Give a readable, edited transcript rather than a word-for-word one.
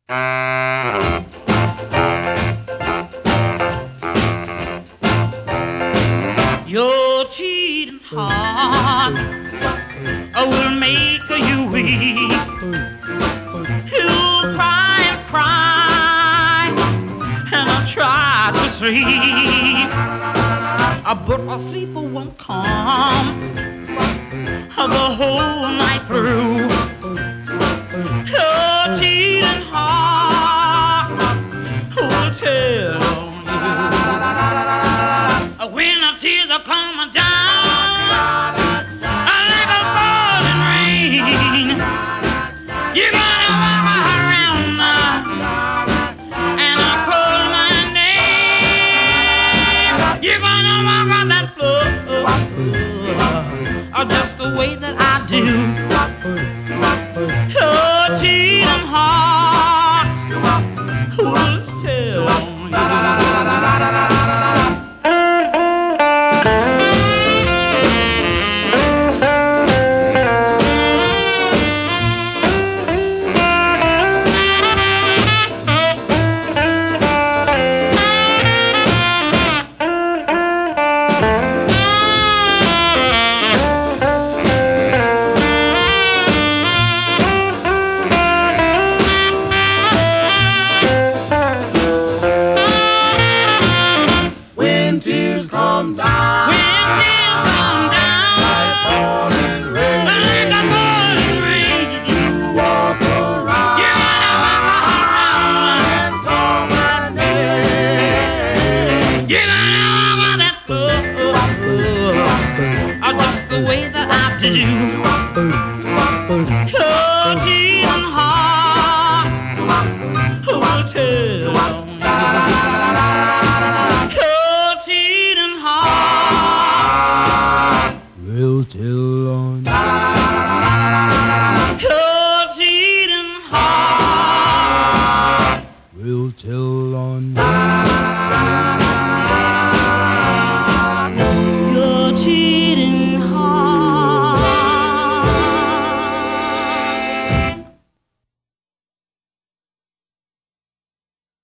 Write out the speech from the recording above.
Your cheating heart will make you weak. You'll cry and cry, and I'll try to sleep, but a sleep won't come the whole night through. Your cheating heart will tell you when the tears are coming down like a falling rain. You're gonna walk around and I call my name. You're gonna walk on that floor just the way that I do. Your cheating heart will tell you. Just the way that I do. Your cheating heart will tell. Your cheating heart will tell on. Your cheating heart will tell.